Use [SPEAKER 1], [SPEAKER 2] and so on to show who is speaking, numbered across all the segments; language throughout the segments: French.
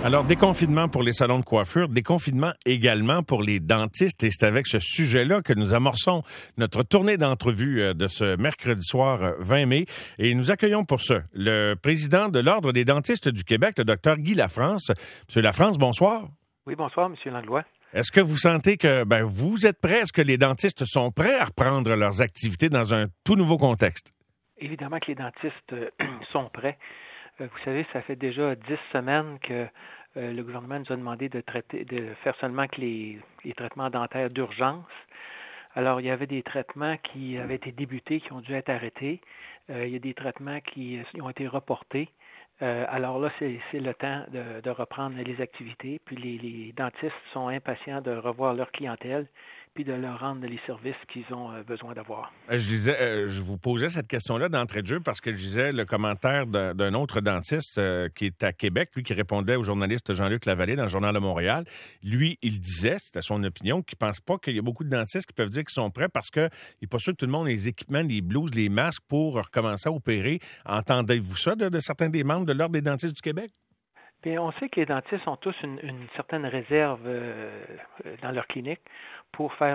[SPEAKER 1] Alors, déconfinement pour les salons de coiffure, déconfinement également pour les dentistes. Et c'est avec ce sujet-là que nous amorçons notre tournée d'entrevue de ce mercredi soir 20 mai. Et nous accueillons pour ce le président de l'Ordre des dentistes du Québec, le docteur Guy Lafrance. Monsieur Lafrance, bonsoir.
[SPEAKER 2] Oui, bonsoir, Monsieur Langlois.
[SPEAKER 1] Est-ce que vous sentez que vous êtes prêts? Est-ce que les dentistes sont prêts à reprendre leurs activités dans un tout nouveau contexte?
[SPEAKER 2] Évidemment que les dentistes sont prêts. Vous savez, ça fait déjà 10 semaines que le gouvernement nous a demandé de faire seulement que les traitements dentaires d'urgence. Alors, il y avait des traitements qui avaient été débutés, qui ont dû être arrêtés. Il y a des traitements qui ont été reportés. Alors là, c'est le temps de reprendre les activités. Puis les dentistes sont impatients de revoir leur clientèle puis de leur rendre les services qu'ils ont besoin d'avoir.
[SPEAKER 1] Je vous posais cette question-là d'entrée de jeu parce que je lisais le commentaire d'un autre dentiste qui est à Québec, lui qui répondait au journaliste Jean-Luc Lavallée dans le Journal de Montréal. Lui, il disait, c'était son opinion, qu'il ne pense pas qu'il y a beaucoup de dentistes qui peuvent dire qu'ils sont prêts parce qu'il n'est pas sûr que tout le monde ait les équipements, les blouses, les masques pour recommencer à opérer. Entendez-vous ça de certains des membres de l'Ordre des dentistes du Québec?
[SPEAKER 2] Bien, on sait que les dentistes ont tous une certaine réserve dans leur clinique pour faire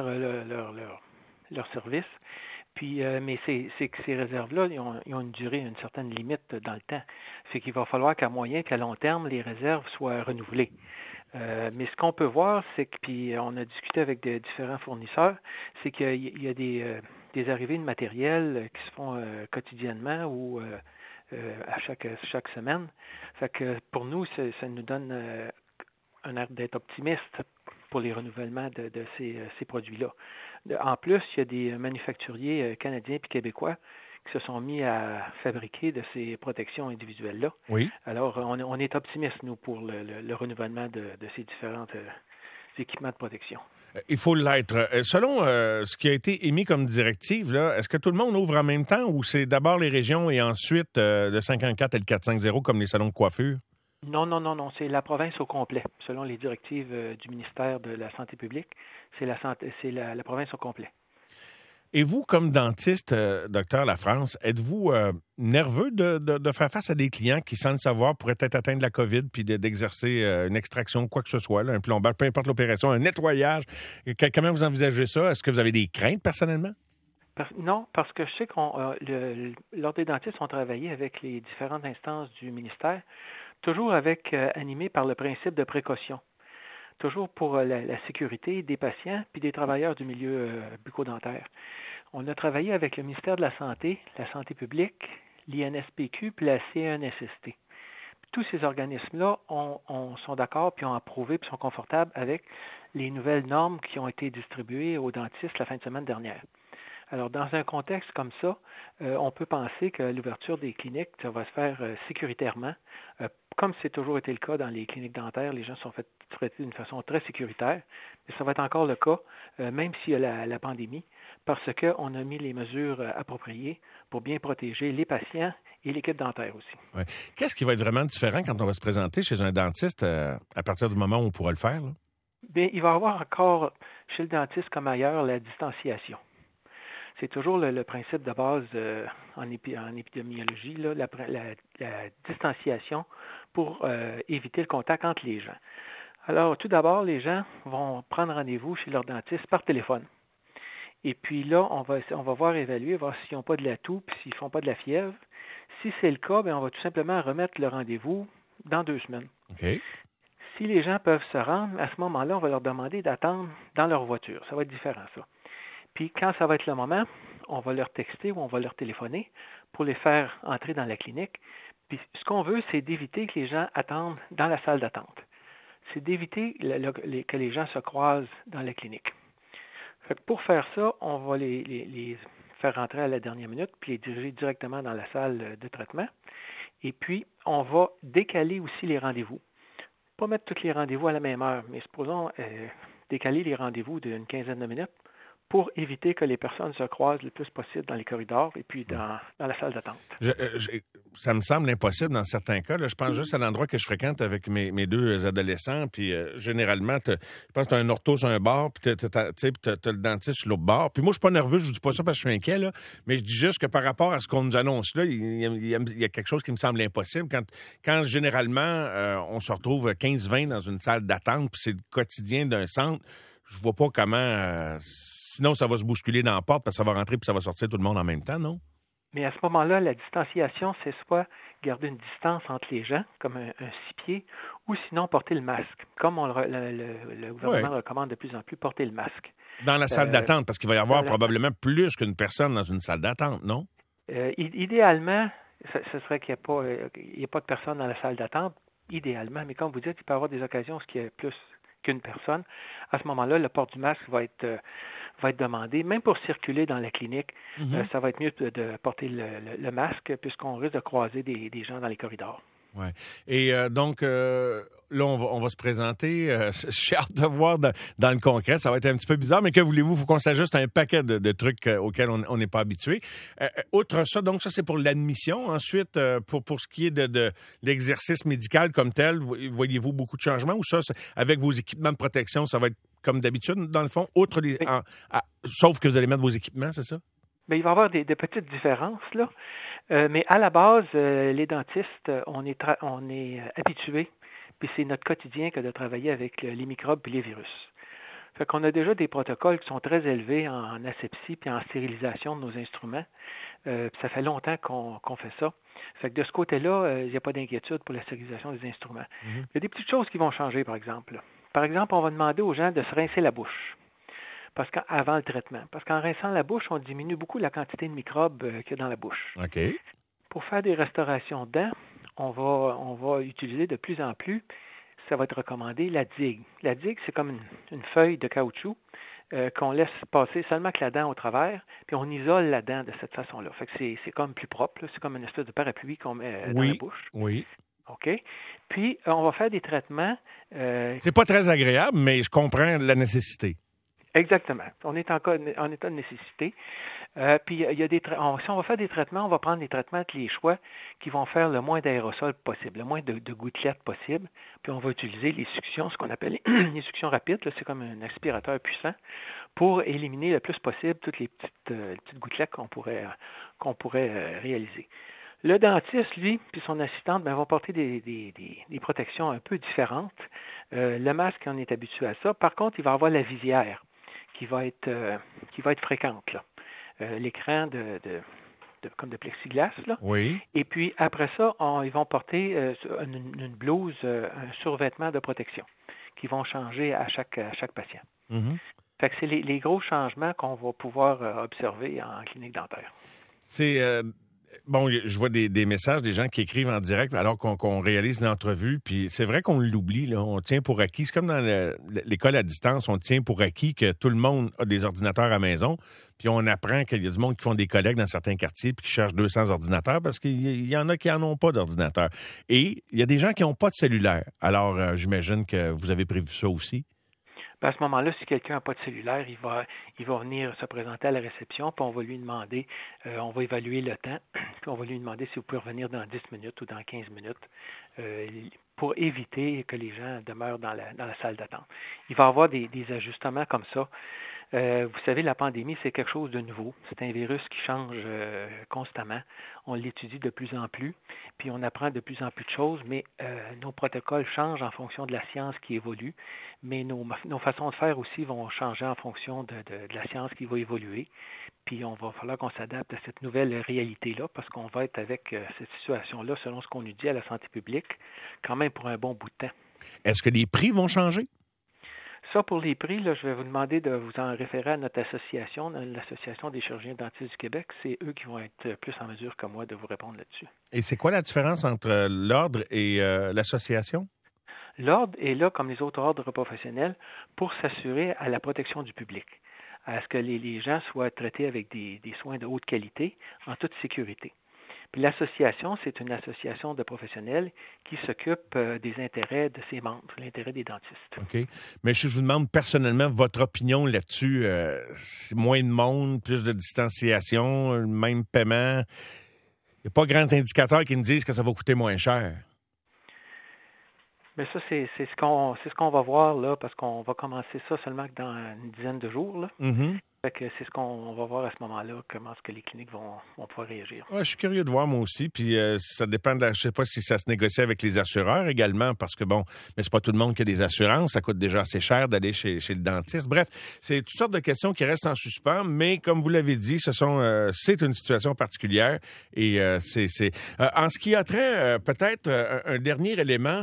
[SPEAKER 2] leur service. Puis, mais c'est que ces réserves-là, ils ont une durée, une certaine limite dans le temps. C'est qu'il va falloir qu'à moyen qu'à long terme, les réserves soient renouvelées. Mais ce qu'on peut voir, c'est que, puis on a discuté avec différents fournisseurs, c'est qu'il y a des arrivées de matériel qui se font quotidiennement ou à chaque semaine. Fait que pour nous, ça nous donne un air d'être optimiste pour les renouvellements de ces produits-là. En plus, il y a des manufacturiers canadiens et québécois qui se sont mis à fabriquer de ces protections individuelles-là.
[SPEAKER 1] Oui.
[SPEAKER 2] Alors, on est optimiste, nous, pour le renouvellement de ces différents équipements de protection.
[SPEAKER 1] Il faut l'être. Selon ce qui a été émis comme directive, là, est-ce que tout le monde ouvre en même temps ou c'est d'abord les régions et ensuite le 514 et le 450 comme les salons de coiffure?
[SPEAKER 2] Non. C'est la province au complet. Selon les directives du ministère de la Santé publique, c'est la province au complet.
[SPEAKER 1] Et vous, comme dentiste, docteur Lafrance, êtes-vous nerveux de faire face à des clients qui, sans le savoir, pourraient être atteints de la COVID puis d'exercer une extraction, quoi que ce soit, là, un plombage, peu importe l'opération, un nettoyage? Comment vous envisagez ça? Est-ce que vous avez des craintes personnellement?
[SPEAKER 2] Non, parce que je sais l'Ordre des dentistes ont travaillé avec les différentes instances du ministère, toujours animé par le principe de précaution. Toujours pour la sécurité des patients puis des travailleurs du milieu bucco-dentaire. On a travaillé avec le ministère de la Santé, la Santé publique, l'INSPQ puis la CNSST. Tous ces organismes-là sont d'accord puis ont approuvé puis sont confortables avec les nouvelles normes qui ont été distribuées aux dentistes la fin de semaine dernière. Alors, dans un contexte comme ça, on peut penser que l'ouverture des cliniques, ça va se faire sécuritairement. Comme c'est toujours été le cas dans les cliniques dentaires, les gens sont traités d'une façon très sécuritaire. Mais ça va être encore le cas, même s'il y a la pandémie, parce qu'on a mis les mesures appropriées pour bien protéger les patients et l'équipe dentaire aussi.
[SPEAKER 1] Ouais. Qu'est-ce qui va être vraiment différent quand on va se présenter chez un dentiste à partir du moment où on pourra le faire, là?
[SPEAKER 2] Bien, il va y avoir encore, chez le dentiste comme ailleurs, la distanciation. C'est toujours le principe de base en épidémiologie, là, la distanciation pour éviter le contact entre les gens. Alors, tout d'abord, les gens vont prendre rendez-vous chez leur dentiste par téléphone. Et puis là, on va voir évaluer, voir s'ils n'ont pas de la toux, puis s'ils ne font pas de la fièvre. Si c'est le cas, bien, on va tout simplement remettre le rendez-vous dans 2 semaines.
[SPEAKER 1] OK.
[SPEAKER 2] Si les gens peuvent se rendre, à ce moment-là, on va leur demander d'attendre dans leur voiture. Ça va être différent, ça. Puis quand ça va être le moment, on va leur texter ou on va leur téléphoner pour les faire entrer dans la clinique. Puis ce qu'on veut, c'est d'éviter que les gens attendent dans la salle d'attente. C'est d'éviter que les gens se croisent dans la clinique. Fait que pour faire ça, on va les faire rentrer à la dernière minute puis les diriger directement dans la salle de traitement. Et puis, on va décaler aussi les rendez-vous. Pas mettre tous les rendez-vous à la même heure, mais supposons décaler les rendez-vous d'une quinzaine de minutes pour éviter que les personnes se croisent le plus possible dans les corridors et puis dans la salle d'attente.
[SPEAKER 1] Ça me semble impossible dans certains cas. Là, je pense juste à l'endroit que je fréquente avec mes deux adolescents. Puis généralement, je pense que tu as un ortho sur un bord, puis tu as le dentiste sur l'autre bord. Puis moi, je suis pas nerveux, je vous dis pas ça parce que je suis inquiet, là, mais je dis juste que par rapport à ce qu'on nous annonce là, il y a quelque chose qui me semble impossible. Quand généralement, on se retrouve 15-20 dans une salle d'attente, puis c'est le quotidien d'un centre, je vois pas comment... sinon, ça va se bousculer dans la porte, parce que ça va rentrer puis ça va sortir tout le monde en même temps, non?
[SPEAKER 2] Mais à ce moment-là, la distanciation, c'est soit garder une distance entre les gens, comme un 6 pieds, ou sinon porter le masque. Comme le gouvernement recommande de plus en plus, porter le masque.
[SPEAKER 1] Dans la salle d'attente, parce qu'il va y avoir probablement plus qu'une personne dans une salle d'attente, non?
[SPEAKER 2] Idéalement, ce serait qu'il n'y ait pas de personne dans la salle d'attente, idéalement, mais comme vous dites, il peut y avoir des occasions où il y a plus qu'une personne. À ce moment-là, le port du masque va être demandé, même pour circuler dans la clinique. Ça va être mieux de porter le masque puisqu'on risque de croiser des gens dans les corridors.
[SPEAKER 1] Ouais. Et donc, là, on va se présenter. J'ai hâte de voir dans le concret. Ça va être un petit peu bizarre, mais que voulez-vous? Il faut qu'on s'ajuste à un paquet de trucs auxquels on n'est pas habitué. Outre ça, donc ça, c'est pour l'admission. Ensuite, pour ce qui est de l'exercice médical comme tel, voyez-vous beaucoup de changements? Ou ça, avec vos équipements de protection, ça va être comme d'habitude, dans le fond, sauf que vous allez mettre vos équipements, c'est ça?
[SPEAKER 2] Bien, il va y avoir des petites différences, là. Mais à la base, les dentistes, on est habitués, puis c'est notre quotidien que de travailler avec les microbes et les virus. Fait qu'on a déjà des protocoles qui sont très élevés en asepsie puis en stérilisation de nos instruments. Ça fait longtemps qu'on fait ça. Fait que de ce côté-là, il n'y a pas d'inquiétude pour la stérilisation des instruments. Il y a des petites choses qui vont changer, par exemple. Par exemple, on va demander aux gens de se rincer la bouche. Avant le traitement. Parce qu'en rinçant la bouche, on diminue beaucoup la quantité de microbes qu'il y a dans la bouche.
[SPEAKER 1] OK.
[SPEAKER 2] Pour faire des restaurations de dents, on va utiliser de plus en plus, ça va être recommandé, la digue. La digue, c'est comme une feuille de caoutchouc qu'on laisse passer seulement que la dent au travers, puis on isole la dent de cette façon-là. Fait que c'est comme plus propre, là. C'est comme une espèce de parapluie qu'on met dans la bouche.
[SPEAKER 1] Oui.
[SPEAKER 2] OK. Puis, on va faire des traitements...
[SPEAKER 1] c'est pas très agréable, mais je comprends la nécessité.
[SPEAKER 2] Exactement. On est en état de nécessité. Puis il y a si on va faire des traitements, on va prendre des traitements avec les choix qui vont faire le moins d'aérosols possible, le moins de gouttelettes possible. Puis on va utiliser les suctions, ce qu'on appelle les suctions rapides. Là, c'est comme un aspirateur puissant pour éliminer le plus possible toutes les petites gouttelettes qu'on pourrait réaliser. Le dentiste, lui, puis son assistante, vont porter des protections un peu différentes. Le masque, on est habitué à ça. Par contre, il va avoir la visière qui va être fréquente, là. L'écran comme de plexiglas, là.
[SPEAKER 1] Oui.
[SPEAKER 2] Et puis après ça, ils vont porter une blouse, un survêtement de protection qui vont changer à chaque patient. Fait que c'est les gros changements qu'on va pouvoir observer en clinique dentaire.
[SPEAKER 1] C'est bon, je vois des messages des gens qui écrivent en direct alors qu'on réalise l'entrevue, puis c'est vrai qu'on l'oublie, là, on tient pour acquis. C'est comme dans l'école à distance, on tient pour acquis que tout le monde a des ordinateurs à la maison, puis on apprend qu'il y a du monde qui font des collègues dans certains quartiers puis qui cherchent 200 ordinateurs parce qu'il y en a qui n'en ont pas d'ordinateur. Et il y a des gens qui n'ont pas de cellulaire. Alors, j'imagine que vous avez prévu ça aussi.
[SPEAKER 2] À ce moment-là, si quelqu'un n'a pas de cellulaire, il va venir se présenter à la réception, puis on va lui demander, on va évaluer le temps, puis on va lui demander si vous pouvez revenir dans 10 minutes ou dans 15 minutes pour éviter que les gens demeurent dans la salle d'attente. Il va y avoir des ajustements comme ça. Vous savez, la pandémie, c'est quelque chose de nouveau. C'est un virus qui change constamment. On l'étudie de plus en plus, puis on apprend de plus en plus de choses, mais nos protocoles changent en fonction de la science qui évolue, mais nos façons de faire aussi vont changer en fonction de la science qui va évoluer. Puis on va falloir qu'on s'adapte à cette nouvelle réalité-là, parce qu'on va être avec cette situation-là, selon ce qu'on nous dit à la santé publique, quand même pour un bon bout de temps.
[SPEAKER 1] Est-ce que les prix vont changer?
[SPEAKER 2] Ça, pour les prix, là, je vais vous demander de vous en référer à notre association, l'Association des chirurgiens dentistes du Québec. C'est eux qui vont être plus en mesure que moi de vous répondre là-dessus. Et
[SPEAKER 1] c'est quoi la différence entre l'ordre et l'association?
[SPEAKER 2] L'ordre est là, comme les autres ordres professionnels, pour s'assurer à la protection du public, à ce que les gens soient traités avec des soins de haute qualité, en toute sécurité. Puis l'association, c'est une association de professionnels qui s'occupe des intérêts de ses membres, l'intérêt des dentistes.
[SPEAKER 1] OK. Mais je vous demande personnellement votre opinion là-dessus. C'est moins de monde, plus de distanciation, le même paiement. Il n'y a pas grand indicateur qui nous dise que ça va coûter moins cher.
[SPEAKER 2] Mais ça, c'est ce qu'on va voir là, parce qu'on va commencer ça seulement dans une dizaine de jours, là.
[SPEAKER 1] Mm-hmm.
[SPEAKER 2] Fait que c'est ce qu'on va voir à ce moment-là, comment est-ce que les cliniques vont pouvoir réagir.
[SPEAKER 1] Ouais, je suis curieux de voir moi aussi. Puis ça dépend je sais pas si ça se négocie avec les assureurs également, parce que bon, mais c'est pas tout le monde qui a des assurances. Ça coûte déjà assez cher d'aller chez le dentiste. Bref, c'est toutes sortes de questions qui restent en suspens, mais comme vous l'avez dit, c'est une situation particulière. Et c'est en ce qui a trait, peut-être un dernier élément,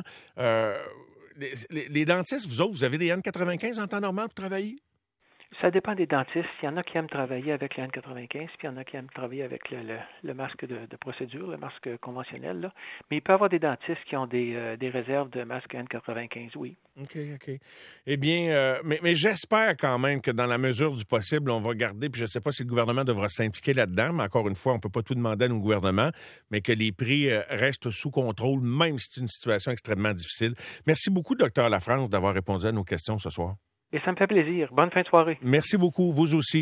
[SPEAKER 1] les dentistes, vous autres, vous avez des N95 en temps normal pour travailler?
[SPEAKER 2] Ça dépend des dentistes. Il y en a qui aiment travailler avec le N95, puis il y en a qui aiment travailler avec le masque de procédure, le masque conventionnel, là. Mais il peut y avoir des dentistes qui ont des réserves de masque N95, oui.
[SPEAKER 1] OK. Eh bien, mais j'espère quand même que dans la mesure du possible, on va garder, puis je ne sais pas si le gouvernement devra s'impliquer là-dedans, mais encore une fois, on ne peut pas tout demander à nos gouvernements, mais que les prix restent sous contrôle, même si c'est une situation extrêmement difficile. Merci beaucoup, Dr. Lafrance, d'avoir répondu à nos questions ce soir.
[SPEAKER 2] Et ça me fait plaisir. Bonne fin de soirée.
[SPEAKER 1] Merci beaucoup, vous aussi.